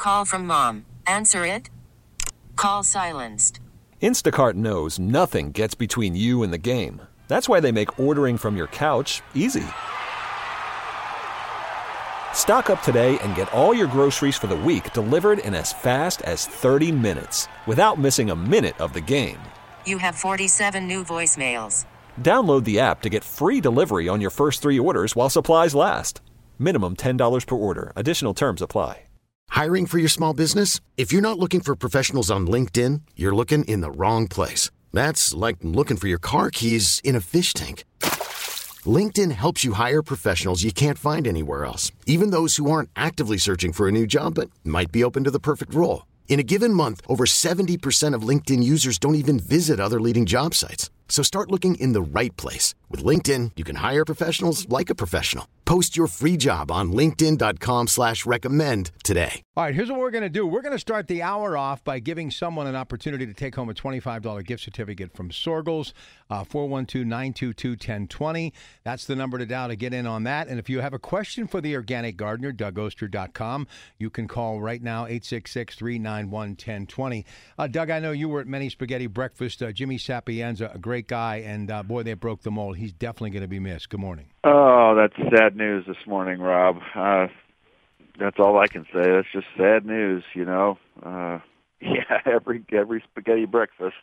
Call from mom. Answer it. Call silenced. Instacart knows nothing gets between you and the game. That's why they make ordering from your couch easy. Stock up today and get all your groceries for the week delivered in as fast as 30 minutes without missing a minute of the game. You have 47 new voicemails. Download the app to get free delivery on your first 3 orders while supplies last. Minimum $10 per order. Additional terms apply. Hiring for your small business? If you're not looking for professionals on LinkedIn, you're looking in the wrong place. That's like looking for your car keys in a fish tank. LinkedIn helps you hire professionals you can't find anywhere else, even those who aren't actively searching for a new job but might be open to the perfect role. In a given month, over 70% of LinkedIn users don't even visit other leading job sites. So start looking in the right place. With LinkedIn, you can hire professionals like a professional. Post your free job on linkedin.com/recommend today. All right, here's what we're going to do. We're going to start the hour off by giving someone an opportunity to take home a $25 gift certificate from Sorgels, 412-922-1020. That's the number to dial to get in on that. And if you have a question for the organic gardener, DougOster.com, you can call right now, 866-391-1020. Doug, I know you were at Many Spaghetti Breakfast. Jimmy Sapienza, a great guy, and boy, they broke the mold. He's definitely going to be missed. Good morning. Oh, that's sad news this morning, Rob. That's all I can say. That's just sad news, you know. Yeah, every spaghetti breakfast.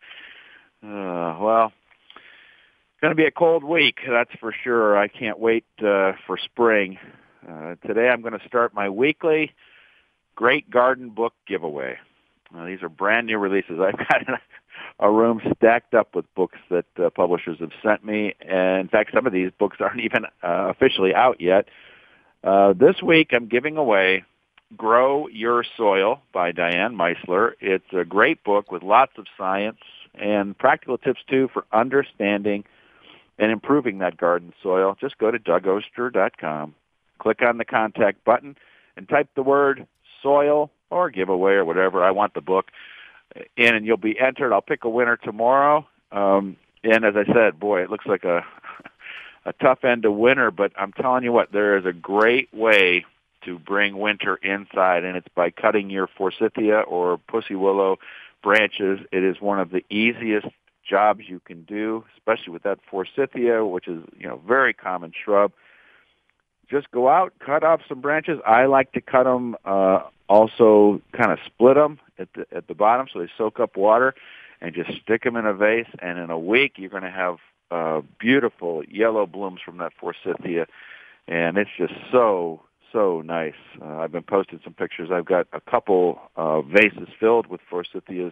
Well, it's going to be a cold week, that's for sure. I can't wait for spring. Today I'm going to start my weekly Great Garden Book giveaway. These are brand new releases. I've got a room stacked up with books that publishers have sent me. And in fact, some of these books aren't even officially out yet. This week, I'm giving away Grow Your Soil by Diane Meisler. It's a great book with lots of science and practical tips, too, for understanding and improving that garden soil. Just go to DougOster.com, click on the contact button, and type the word soil or giveaway or whatever. I want the book in, and you'll be entered. I'll pick a winner tomorrow. And as I said, boy, it looks like a tough end to winter, but I'm telling you what, there is a great way to bring winter inside, and it's by cutting your forsythia or pussy willow branches. It is one of the easiest jobs you can do, especially with that forsythia, which is, you know, very common shrub. Just go out, cut off some branches. I like to cut them, also kind of split them at the bottom so they soak up water, and just stick them in a vase, and in a week you're going to have beautiful yellow blooms from that forsythia, and it's just so nice. I've been posting some pictures. I've got a couple vases filled with forsythias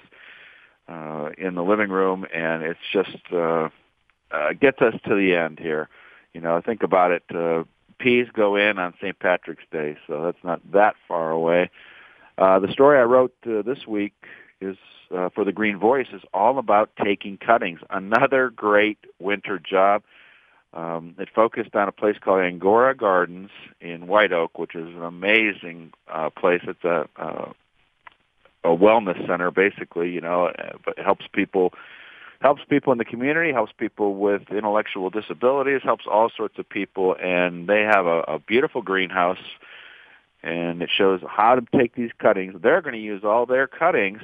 in the living room, and it's just gets us to the end here. You know, think about it. Peas go in on St. Patrick's Day, so that's not that far away. The story I wrote this week is for the Green Voice is all about taking cuttings. Another great winter job. It focused on a place called Angora Gardens in White Oak, which is an amazing place. It's a wellness center, basically, you know, but it helps people in the community, helps people with intellectual disabilities, helps all sorts of people, and they have a beautiful greenhouse, and it shows how to take these cuttings. They're going to use all their cuttings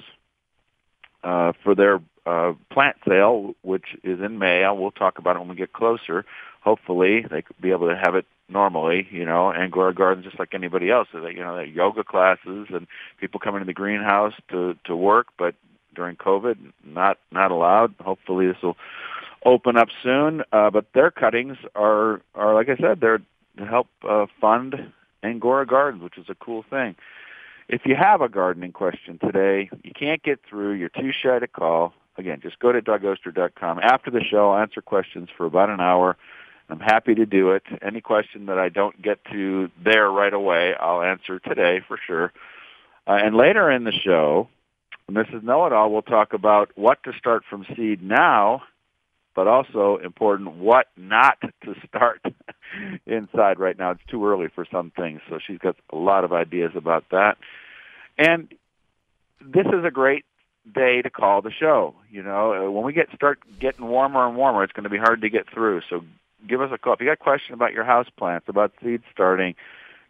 for their plant sale, which is in May. We'll talk about it when we get closer. Hopefully, they could be able to have it normally, you know, Angora Gardens just like anybody else. So they, you know, they have yoga classes and people come into the greenhouse to work, but during COVID, not allowed. Hopefully, this will open up soon. But their cuttings are like I said, they're to help fund Angora Gardens, which is a cool thing. If you have a gardening question today, you can't get through, you're too shy to call, again, just go to DougOster.com. After the show, I'll answer questions for about an hour. I'm happy to do it. Any question that I don't get to there right away, I'll answer today for sure. And later in the show, Mrs. Know-It-All will talk about what to start from seed now, but also important, what not to start inside right now. It's too early for some things, so she's got a lot of ideas about that. And this is a great day to call the show. You know, when we start getting warmer and warmer, it's going to be hard to get through. So give us a call. If you got a question about your house plants, about seed starting,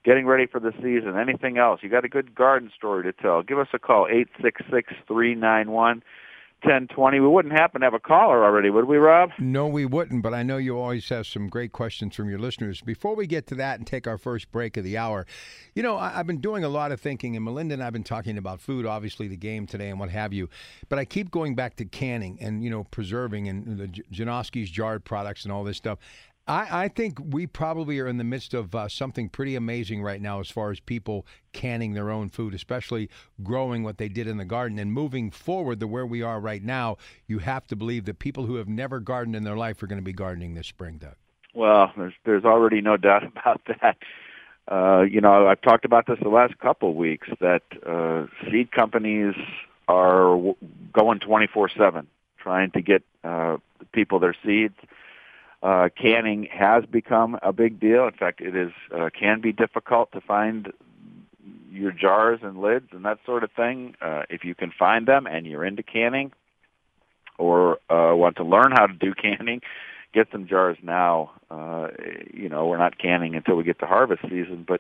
getting ready for the season, anything else, you got a good garden story to tell, give us a call, 866-391-1020. We wouldn't happen to have a caller already, would we, Rob? No, we wouldn't, but I know you always have some great questions from your listeners. Before we get to that and take our first break of the hour, I've been doing a lot of thinking, and Melinda and I have been talking about food, obviously the game today and what have you, but I keep going back to canning and, preserving and the Janoski's jarred products and all this stuff. I think we probably are in the midst of something pretty amazing right now as far as people canning their own food, especially growing what they did in the garden. And moving forward to where we are right now, you have to believe that people who have never gardened in their life are going to be gardening this spring, Doug. Well, there's already no doubt about that. I've talked about this the last couple of weeks, that seed companies are going 24/7 trying to get people their seeds. Canning has become a big deal. In fact, it is can be difficult to find your jars and lids and that sort of thing. If you can find them and you're into canning or want to learn how to do canning, get some jars now. We're not canning until we get to harvest season. But,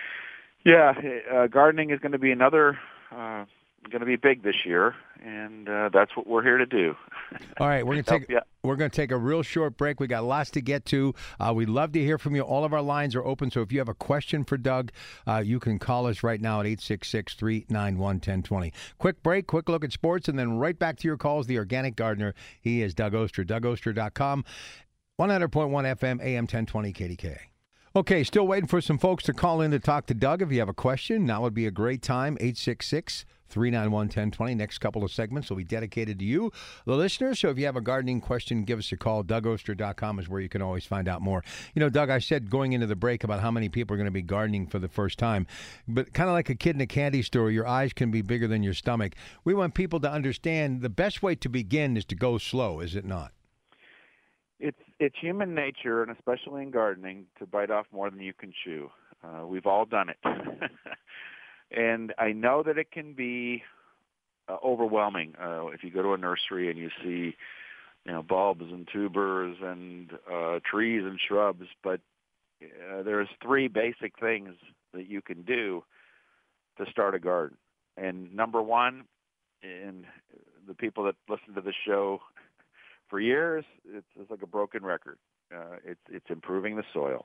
gardening is going to be going to be big this year, and that's what we're here to do. All right, we're going to take a real short break. We got lots to get to. We'd love to hear from you. All of our lines are open, so if you have a question for Doug, you can call us right now at 866-391-1020. Quick break, quick look at sports, and then right back to your calls. The Organic Gardener, he is Doug Oster, DougOster.com, 100.1 FM, AM 1020 KDKA. Okay, still waiting for some folks to call in to talk to Doug. If you have a question, now would be a great time, 866-391-1020. Next couple of segments will be dedicated to you, the listeners. So if you have a gardening question, give us a call. DougOster.com is where you can always find out more. Doug, I said going into the break about how many people are going to be gardening for the first time. But kind of like a kid in a candy store, your eyes can be bigger than your stomach. We want people to understand the best way to begin is to go slow, is it not? It's human nature, and especially in gardening, to bite off more than you can chew. We've all done it. And I know that it can be overwhelming if you go to a nursery and you see, bulbs and tubers and trees and shrubs. But there's three basic things that you can do to start a garden. And number one, and the people that listen to this show for years, it's like a broken record. It's improving the soil.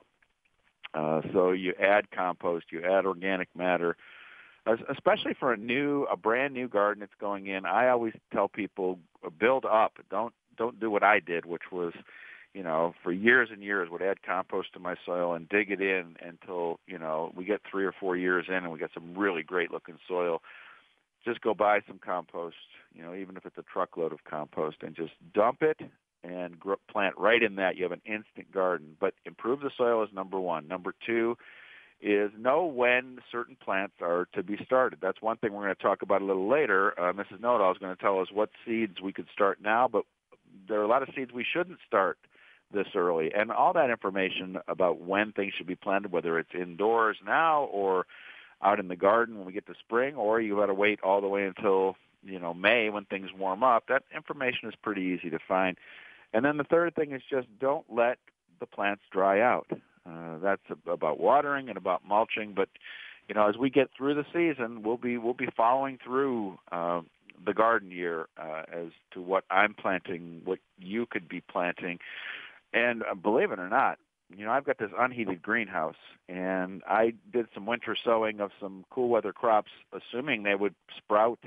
So you add compost, you add organic matter, especially for a brand new garden that's going in. I always tell people, build up. Don't do what I did, which was, for years and years would add compost to my soil and dig it in until, we get 3 or 4 years in and we get some really great looking soil. Just go buy some compost, even if it's a truckload of compost, and just dump it and plant right in that. You have an instant garden. But improve the soil is number one. Number two is know when certain plants are to be started. That's one thing we're going to talk about a little later. Mrs. Know-It-All is going to tell us what seeds we could start now, but there are a lot of seeds we shouldn't start this early. And all that information about when things should be planted, whether it's indoors now or out in the garden when we get to spring, or you got to wait all the way until, May when things warm up. That information is pretty easy to find. And then the third thing is just don't let the plants dry out. That's about watering and about mulching. But, as we get through the season, we'll be following through the garden year as to what I'm planting, what you could be planting. And believe it or not, I've got this unheated greenhouse, and I did some winter sowing of some cool weather crops, assuming they would sprout,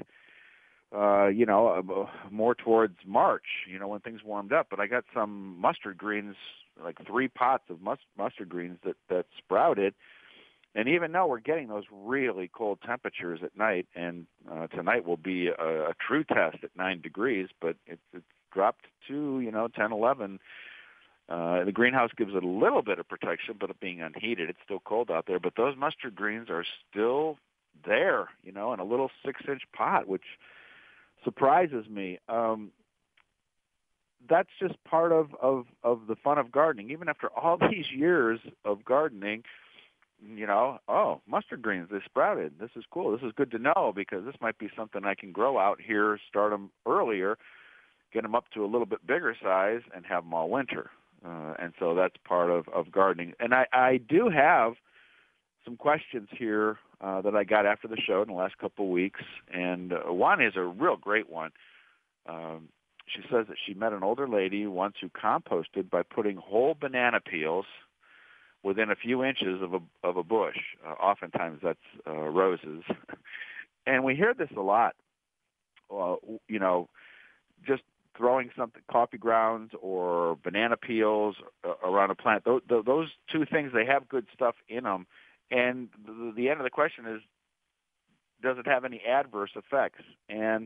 more towards March, when things warmed up. But I got some mustard greens, like 3 pots of mustard greens that sprouted. And even though we're getting those really cold temperatures at night, and tonight will be a true test at 9 degrees, but it's dropped to, 10, 11. The greenhouse gives it a little bit of protection, but it being unheated, it's still cold out there. But those mustard greens are still there, in a little 6-inch pot, which surprises me. That's just part of the fun of gardening. Even after all these years of gardening, mustard greens, they sprouted. This is cool. This is good to know, because this might be something I can grow out here, start them earlier, get them up to a little bit bigger size, and have them all winter. And so that's part of gardening. And I do have some questions here that I got after the show in the last couple of weeks, and one is a real great one. She says that she met an older lady once who composted by putting whole banana peels within a few inches of a bush. Oftentimes that's roses. And we hear this a lot, just throwing something, coffee grounds or banana peels around a plant. Those two things, they have good stuff in them. And the end of the question is, does it have any adverse effects? And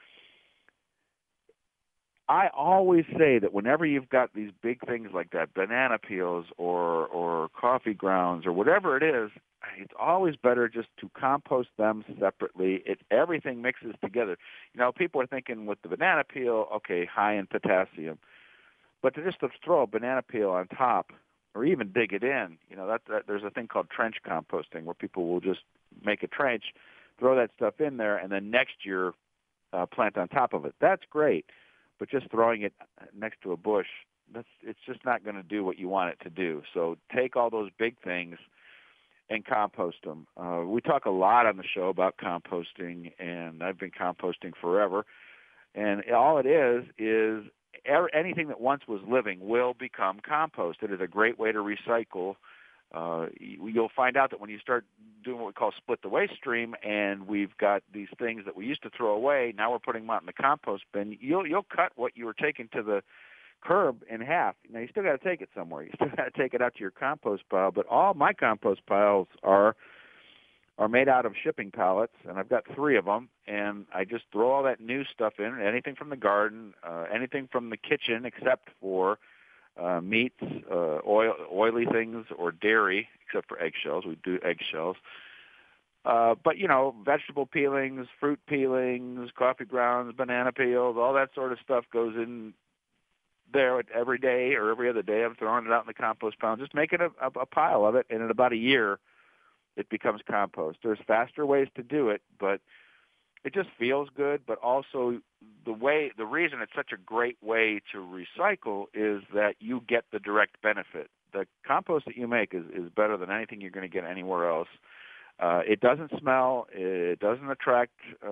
I always say that whenever you've got these big things like that, banana peels or coffee grounds or whatever it is, it's always better just to compost them separately. Everything mixes together. People are thinking with the banana peel, okay, high in potassium. But to throw a banana peel on top or even dig it in, there's a thing called trench composting where people will just make a trench, throw that stuff in there, and then next year plant on top of it. That's great. But just throwing it next to a bush, it's just not going to do what you want it to do. So take all those big things and compost them. We talk a lot on the show about composting, and I've been composting forever. And all it is anything that once was living will become compost. It is a great way to recycle. You'll find out that when you start doing what we call split the waste stream, and we've got these things that we used to throw away, now we're putting them out in the compost bin, you'll cut what you were taking to the curb in half. Now, you still got to take it somewhere. You still got to take it out to your compost pile, but all my compost piles are made out of shipping pallets, and I've got 3 of them, and I just throw all that new stuff in, anything from the garden, anything from the kitchen except for meats, oily things, or dairy, except for eggshells. We do eggshells. But, vegetable peelings, fruit peelings, coffee grounds, banana peels, all that sort of stuff goes in there every day or every other day. I'm throwing it out in the compost pile, just making a pile of it, and in about a year, it becomes compost. There's faster ways to do it, but it just feels good. But also the reason it's such a great way to recycle is that you get the direct benefit. The compost that you make is better than anything you're going to get anywhere else. It doesn't smell. It doesn't attract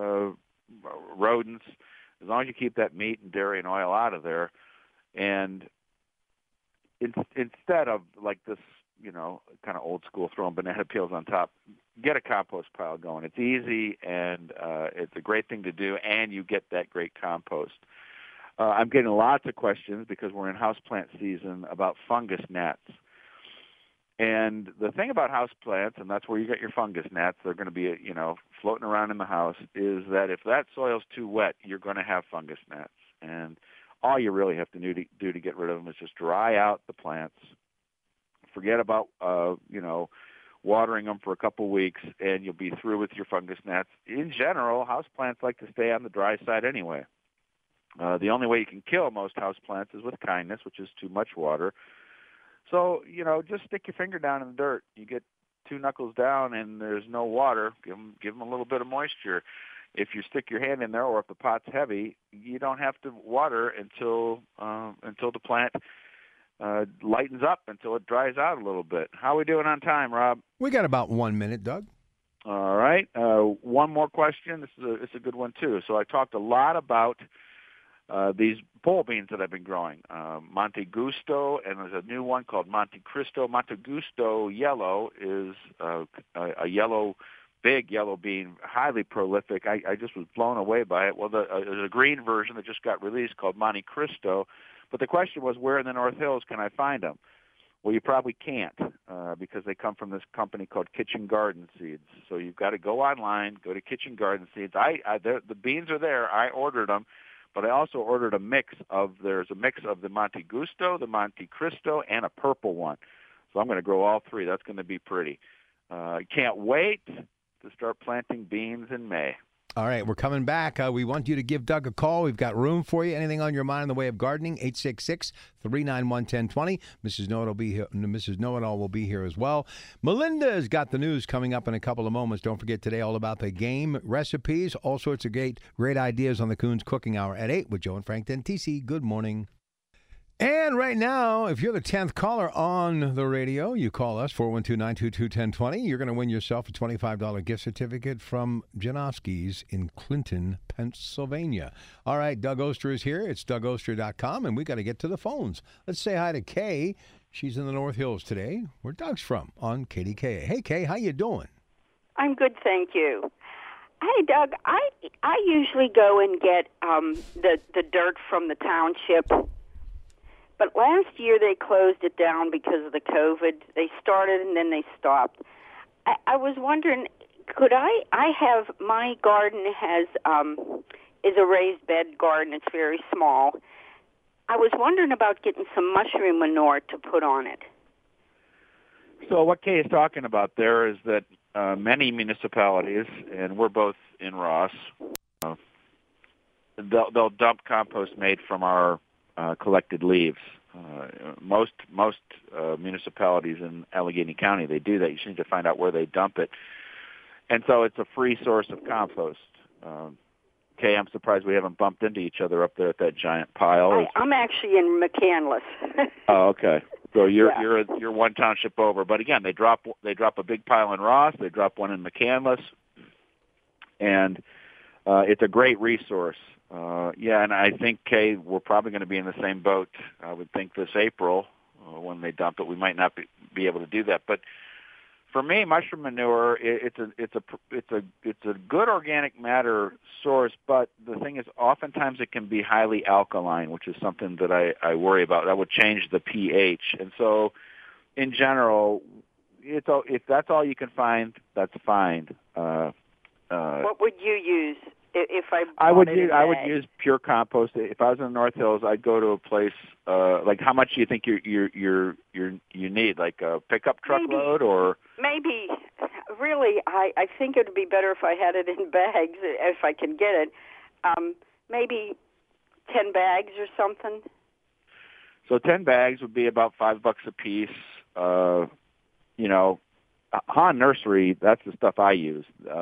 rodents, as long as you keep that meat and dairy and oil out of there. And instead of like this, kind of old school throwing banana peels on top, get a compost pile going. It's easy, and it's a great thing to do, and you get that great compost. I'm getting lots of questions because we're in houseplant season about fungus gnats. And the thing about houseplants, and that's where you get your fungus gnats, they're going to be, floating around in the house, is that if that soil's too wet, you're going to have fungus gnats. And all you really have to do to get rid of them is just dry out the plants. Forget about, watering them for a couple weeks, and you'll be through with your fungus gnats. In general, houseplants like to stay on the dry side anyway. The only way you can kill most houseplants is with kindness, which is too much water. So, just stick your finger down in the dirt. You get 2 knuckles down and there's no water, give them a little bit of moisture. If you stick your hand in there, or if the pot's heavy, you don't have to water until the plant lightens up, until it dries out a little bit. How are we doing on time, Rob? We got about 1 minute, Doug. All right. One more question. This is a good one, too. So I talked a lot about these pole beans that I've been growing, Monte Gusto, and there's a new one called Monte Cristo. Monte Gusto yellow is a big yellow bean, highly prolific. I just was blown away by it. Well, there's a green version that just got released called Monte Cristo. But the question was, where in the North Hills can I find them? Well, you probably can't because they come from this company called Kitchen Garden Seeds. So you've got to go online, go to Kitchen Garden Seeds. The beans are there. I ordered them, but I also ordered there's a mix of the Monte Gusto, the Monte Cristo, and a purple one. So I'm going to grow all 3. That's going to be pretty. Can't wait to start planting beans in May. All right, we're coming back. We want you to give Doug a call. We've got room for you. Anything on your mind in the way of gardening, 866-391-1020. Mrs. Know-It-All will be here. Mrs. Know-It-All will be here as well. Melinda's got the news coming up in a couple of moments. Don't forget today all about the game recipes, all sorts of great ideas on the Coons Cooking Hour at 8 with Joe and Frank Dentisi. Good morning. And right now, if you're the 10th caller on the radio, you call us, 412-922-1020. You're going to win yourself a $25 gift certificate from Janowski's in Clinton, Pennsylvania. All right, Doug Oster is here. It's DougOster.com, and we got to get to the phones. Let's say hi to Kay. She's in the North Hills today, where Doug's from, on KDKA. Hey, Kay, how you doing? I'm good, thank you. Hey, Doug, I usually go and get the dirt from the township. But last year they closed it down because of the COVID. They started and then they stopped. I was wondering, could I have, my garden is a raised bed garden. It's very small. I was wondering about getting some mushroom manure to put on it. So what Kay is talking about there is that many municipalities, and we're both in Ross, they'll dump compost made from our collected leaves. Most municipalities in Allegheny County, they do that. You just need to find out where they dump it. And so it's a free source of compost. Kay, I'm surprised we haven't bumped into each other up there at that giant pile. I'm actually in McCandless. Oh, okay. So you're one township over. But again, they drop a big pile in Ross. They drop one in McCandless, and it's a great resource. And I think, Kay, we're probably going to be in the same boat. I would think this April when they dump it. We might not be able to do that, but for me, mushroom manure, it's a good organic matter source. But the thing is, oftentimes it can be highly alkaline, which is something that I worry about. That would change the pH, and so in general, if that's all you can find, that's fine. What would you use? If I would use pure compost. If I was in the North Hills, I'd go to a place like, how much do you think you need? Like a pickup truckload, or maybe really I think it would be better if I had it in bags if I can get it. Maybe 10 bags or something. So 10 bags would be about $5 a piece. Han Nursery, that's the stuff I use.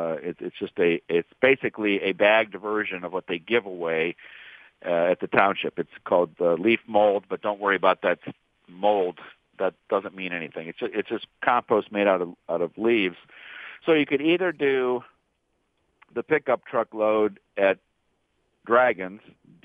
It's basically a bagged version of what they give away at the township. It's called leaf mold, but don't worry about that mold. That doesn't mean anything. It's just compost made out of leaves. So you could either do the pickup truckload at Dragons,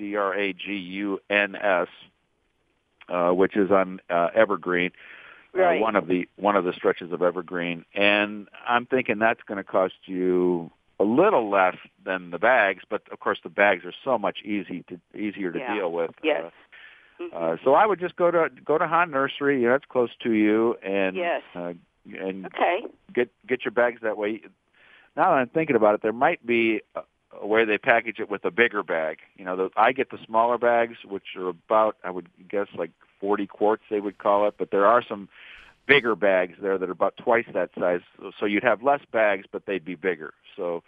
Draguns, which is on Evergreen. Right. One of the stretches of Evergreen, and I'm thinking that's going to cost you a little less than the bags, but of course the bags are so much easier to deal with. Yes. So I would just go to Han Nursery. That's close to you, and yes. And okay. Get your bags that way. Now that I'm thinking about it, there might be a way they package it with a bigger bag. I get the smaller bags, which are about, I would guess, like 40 quarts, they would call it, but there are some bigger bags there that are about twice that size. So you'd have less bags, but they'd be bigger. So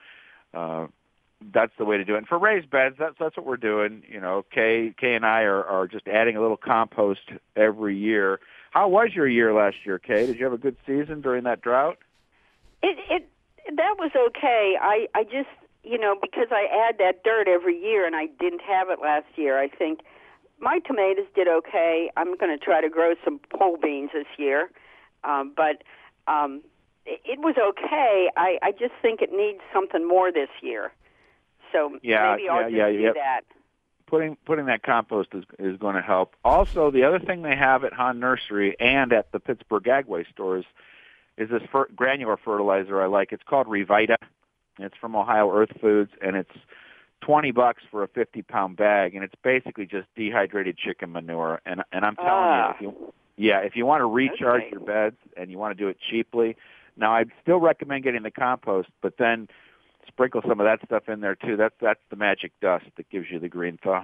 that's the way to do it. And for raised beds, that's what we're doing. Kay and I are just adding a little compost every year. How was your year last year, Kay? Did you have a good season during that drought? That was okay. I just, because I add that dirt every year, and I didn't have it last year, I think my tomatoes did okay. I'm going to try to grow some pole beans this year, but it was okay. I just think it needs something more this year. So maybe I'll just do that. Putting that compost is going to help. Also, the other thing they have at Han Nursery and at the Pittsburgh Agway stores is this granular fertilizer I like. It's called Revita. It's from Ohio Earth Foods, and it's $20 for a 50-pound bag, and it's basically just dehydrated chicken manure. And I'm telling you, if you want to recharge your beds and you want to do it cheaply, now I'd still recommend getting the compost, but then sprinkle some of that stuff in there too. That's the magic dust that gives you the green thumb.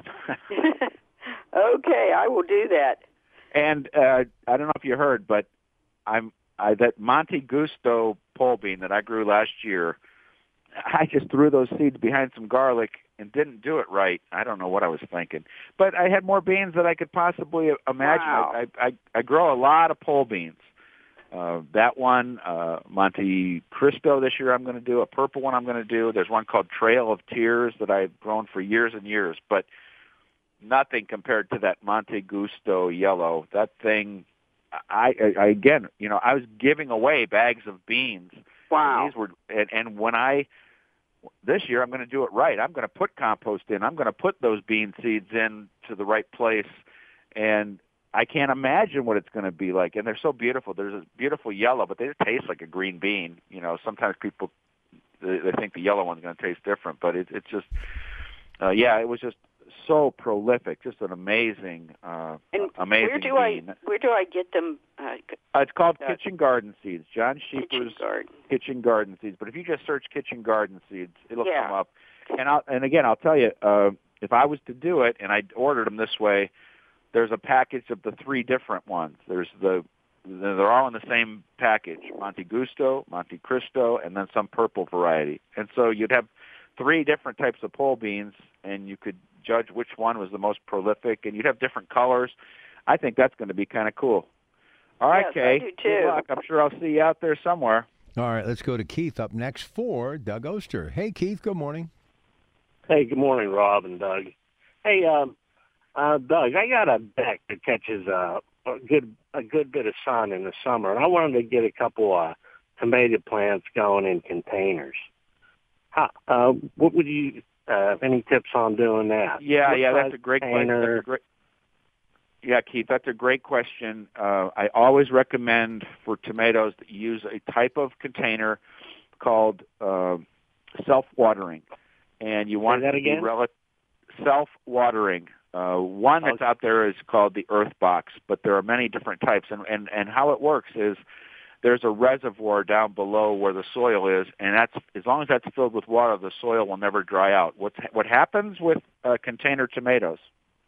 Okay, I will do that. And I don't know if you heard, but that Monte Gusto pole bean that I grew last year, I just threw those seeds behind some garlic and didn't do it right. I don't know what I was thinking. But I had more beans than I could possibly imagine. Wow. I grow a lot of pole beans. That one, Monte Cristo this year I'm going to do. A purple one I'm going to do. There's one called Trail of Tears that I've grown for years and years. But nothing compared to that Monte Gusto yellow. That thing, I again, I was giving away bags of beans. Wow. And these were, and when this year I'm going to do it right. I'm going to put compost in. I'm going to put those bean seeds in to the right place, and I can't imagine what it's going to be like. And they're so beautiful. There's a beautiful yellow, but they taste like a green bean. Sometimes people they think the yellow one's going to taste different, but it's just, it was just so prolific, just an amazing, amazing bean. Where do I get them? It's called Kitchen Garden Seeds. John Sheeper's Garden. Kitchen Garden Seeds. But if you just search Kitchen Garden Seeds, it'll come up. And again, I'll tell you, if I was to do it and I ordered them this way, there's a package of the 3 different ones. They're all in the same package: Monte Gusto, Monte Cristo, and then some purple variety. And so you'd have 3 different types of pole beans, and you could judge which one was the most prolific, and you'd have different colors. I think that's going to be kind of cool. All right, yes, Kay. I do too. Good luck. I'm sure I'll see you out there somewhere. All right, let's go to Keith up next for Doug Oster. Hey, Keith, good morning. Hey, good morning, Rob and Doug. Hey, Doug, I got a deck that catches a good bit of sun in the summer, and I wanted to get a couple tomato plants going in containers. What would you? Any tips on doing that? Yeah, that's a great question. Yeah, Keith, that's a great question. I always recommend for tomatoes that you use a type of container called self-watering, and you want that again? Self-watering. One that's out there is called the Earth Box, but there are many different types, and how it works is there's a reservoir down below where the soil is, and that's as long as that's filled with water, the soil will never dry out. What happens with container tomatoes?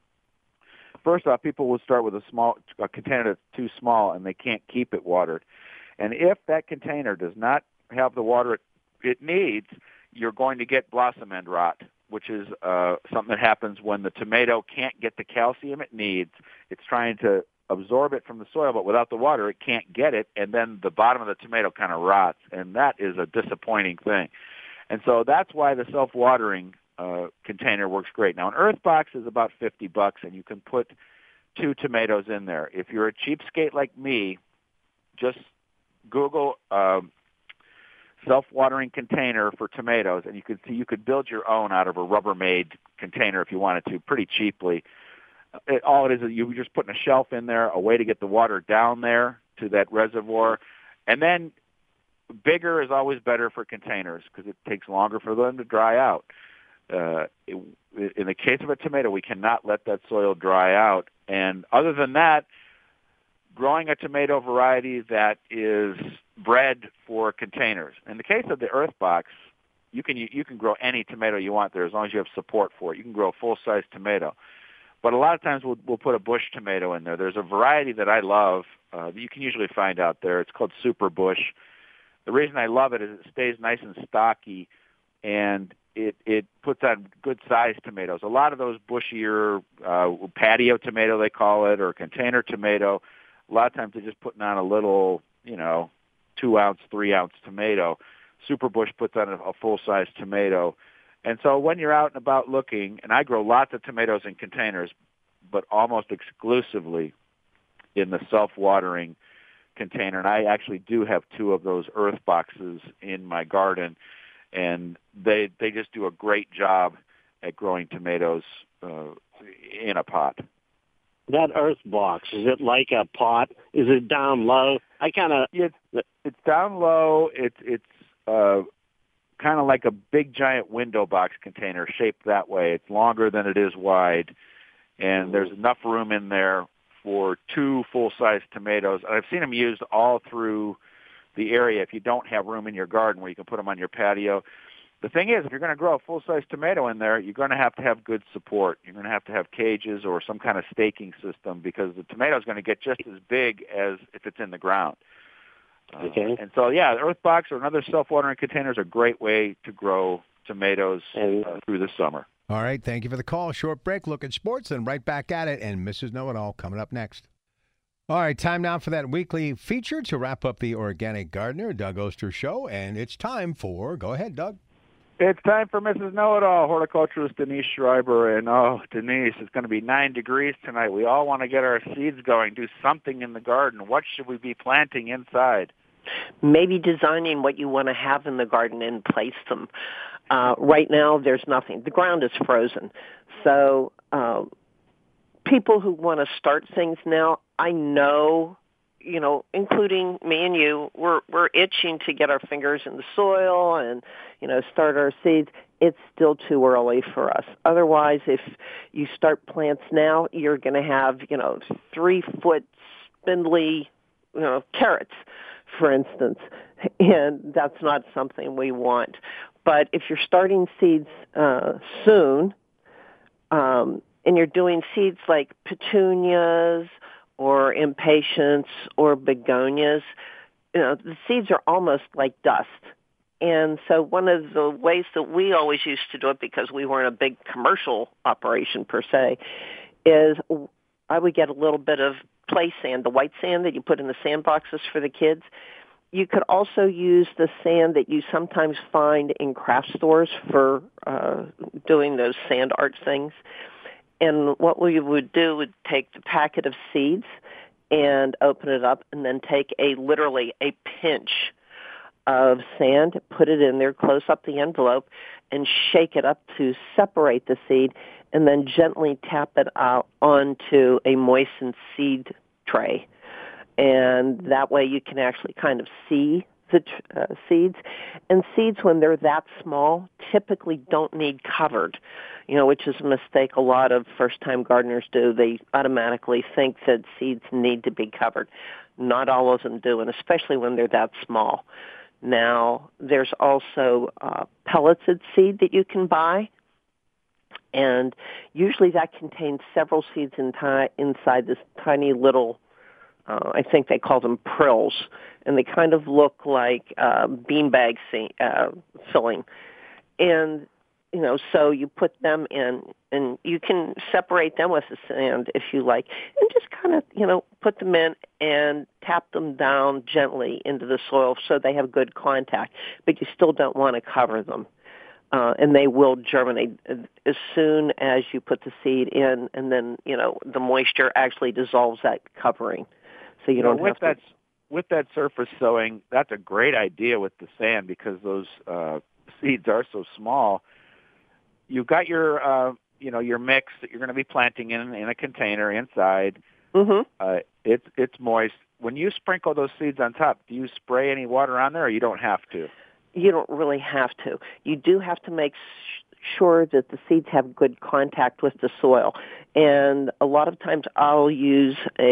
First off, people will start with a container that's too small, and they can't keep it watered. And if that container does not have the water it needs, you're going to get blossom end rot, which is something that happens when the tomato can't get the calcium it needs. It's trying to absorb it from the soil, but without the water, it can't get it, and then the bottom of the tomato kind of rots, and that is a disappointing thing. And so that's why the self-watering container works great. Now, an Earth Box is about $50, and you can put 2 tomatoes in there. If you're a cheapskate like me, just Google self-watering container for tomatoes, and you could build your own out of a Rubbermaid container if you wanted to, pretty cheaply. All it is you're just putting a shelf in there, a way to get the water down there to that reservoir, and then bigger is always better for containers because it takes longer for them to dry out. In the case of a tomato, we cannot let that soil dry out. And other than that, growing a tomato variety that is bred for containers. In the case of the Earth Box, you can grow any tomato you want there as long as you have support for it. You can grow a full-size tomato. But a lot of times we'll put a bush tomato in there. There's a variety that I love that you can usually find out there. It's called Super Bush. The reason I love it is it stays nice and stocky, and it puts on good-sized tomatoes. A lot of those bushier patio tomato, they call it, or container tomato, a lot of times they're just putting on a little, 2-ounce, 3-ounce tomato. Super Bush puts on a full-size tomato. And so when you're out and about looking, and I grow lots of tomatoes in containers, but almost exclusively in the self-watering container. And I actually do have 2 of those Earth Boxes in my garden, and they just do a great job at growing tomatoes in a pot. That Earth Box, is it like a pot? Is it down low? It's down low. It's kind of like a big giant window box container shaped that way. It's longer than it is wide, and there's enough room in there for 2 full-size tomatoes. I've seen them used all through the area if you don't have room in your garden where you can put them on your patio. The thing is, if you're going to grow a full-size tomato in there, you're going to have good support. You're going to have cages or some kind of staking system because the tomato is going to get just as big as if it's in the ground. Okay. And so, the Earth Box or another self-watering container is a great way to grow tomatoes through the summer. All right, thank you for the call. Short break, look at sports, and right back at it. And Mrs. Know-It-All coming up next. All right, time now for that weekly feature to wrap up the Organic Gardener, Doug Oster Show. And it's time for, go ahead, Doug. It's time for Mrs. Know-It-All, horticulturist Denise Schreiber. And, Denise, it's going to be 9 degrees tonight. We all want to get our seeds going, do something in the garden. What should we be planting inside? Maybe designing what you want to have in the garden and place them. Right now, there's nothing. The ground is frozen. So people who want to start things now, I know, including me and you, we're itching to get our fingers in the soil and, start our seeds. It's still too early for us. Otherwise, if you start plants now, you're going to have, 3-foot spindly, carrots, for instance, and that's not something we want. But if you're starting seeds soon, and you're doing seeds like petunias or impatiens or begonias, the seeds are almost like dust. And so one of the ways that we always used to do it, because we weren't a big commercial operation per se, is I would get a little bit of play sand, the white sand that you put in the sandboxes for the kids. You could also use the sand that you sometimes find in craft stores for doing those sand art things. And what we would do would take the packet of seeds and open it up and then take literally a pinch of sand, put it in there, close up the envelope, and shake it up to separate the seed, and then gently tap it out onto a moistened seed tray. And that way you can actually kind of see the seeds. And seeds, when they're that small, typically don't need covered, which is a mistake a lot of first-time gardeners do. They automatically think that seeds need to be covered. Not all of them do, and especially when they're that small. Now, there's also pelleted seed that you can buy, and usually that contains several seeds inside this tiny little, I think they call them prills, and they kind of look like beanbag filling. And, so you put them in, and you can separate them with the sand if you like, and just kind of, put them in and tap them down gently into the soil so they have good contact, but you still don't want to cover them. And they will germinate as soon as you put the seed in, and then, the moisture actually dissolves that covering. So you don't have to... With that surface sowing, that's a great idea with the sand because those seeds are so small. You've got your, your mix that you're going to be planting in a container inside. Mm-hmm. It's moist. When you sprinkle those seeds on top, do you spray any water on there, or you don't have to? You don't really have to. You do have to make sure that the seeds have good contact with the soil. And a lot of times I'll use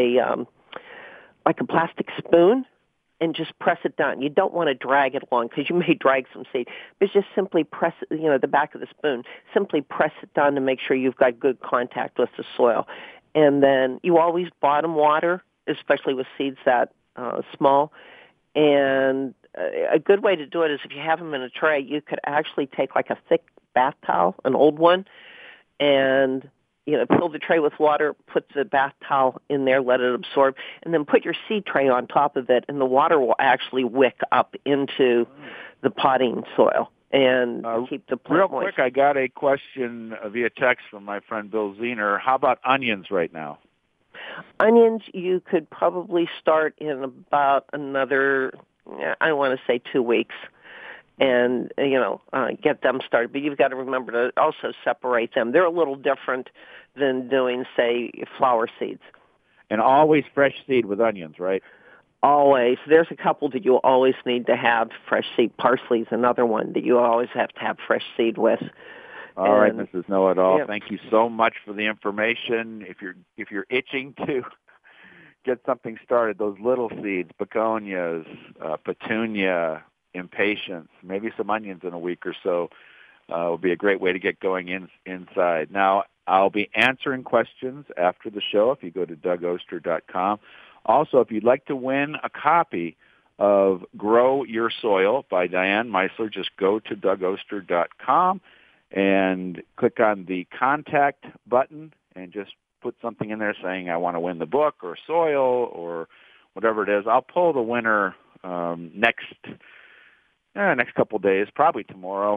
like a plastic spoon and just press it down. You don't want to drag it along because you may drag some seed. But just simply press it, the back of the spoon, simply press it down to make sure you've got good contact with the soil. And then you always bottom water, especially with seeds that small. And a good way to do it is if you have them in a tray, you could actually take like a thick bath towel, an old one, and fill the tray with water, put the bath towel in there, let it absorb, and then put your seed tray on top of it, and the water will actually wick up into the potting soil and keep the plant moist. Real quick, I got a question via text from my friend Bill Zener. How about onions right now? Onions, you could probably start in about another, I want to say 2 weeks. And, get them started. But you've got to remember to also separate them. They're a little different than doing, say, flower seeds. And always fresh seed with onions, right? Always. There's a couple that you always need to have fresh seed. Parsley's another one that you always have to have fresh seed with. All right, Mrs. Know-It-All. Yeah. Thank you so much for the information. If you're itching to get something started, those little seeds, begonias, petunia, impatiens, maybe some onions in a week or so will be a great way to get going inside. Now, I'll be answering questions after the show if you go to DougOster.com. Also, if you'd like to win a copy of Grow Your Soil by Diane Meisler, just go to DougOster.com and click on the contact button and just put something in there saying I want to win the book or soil or whatever it is. I'll pull the winner next couple days, probably tomorrow.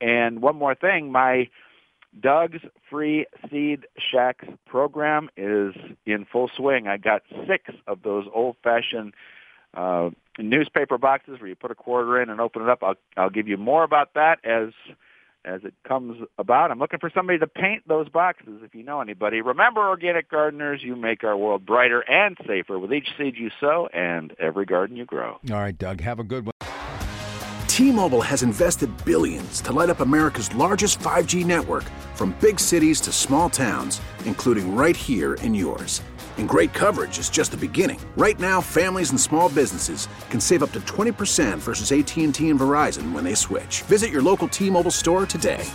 And one more thing, my Doug's Free Seed Shacks program is in full swing. I got 6 of those old-fashioned newspaper boxes where you put a quarter in and open it up. I'll give you more about that as it comes about. I'm looking for somebody to paint those boxes if you know anybody. Remember, organic gardeners, you make our world brighter and safer with each seed you sow and every garden you grow. All right, Doug, have a good one. T-Mobile has invested billions to light up America's largest 5G network, from big cities to small towns, including right here in yours. And great coverage is just the beginning. Right now, families and small businesses can save up to 20% versus AT&T and Verizon when they switch. Visit your local T-Mobile store today.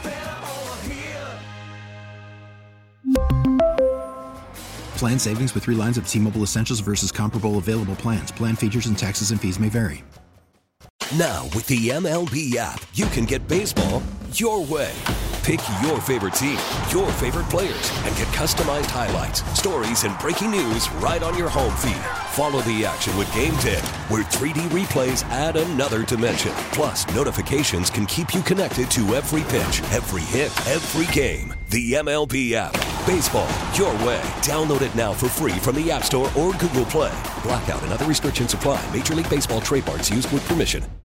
Plan savings with 3 lines of T-Mobile Essentials versus comparable available plans. Plan features and taxes and fees may vary. Now, with the MLB app, you can get baseball your way. Pick your favorite team, your favorite players, and get customized highlights, stories, and breaking news right on your home feed. Follow the action with Game Tip, where 3D replays add another dimension. Plus, notifications can keep you connected to every pitch, every hit, every game. The MLB app. Baseball your way. Download it now for free from the App Store or Google Play. Blackout and other restrictions apply. Major League Baseball trademarks used with permission.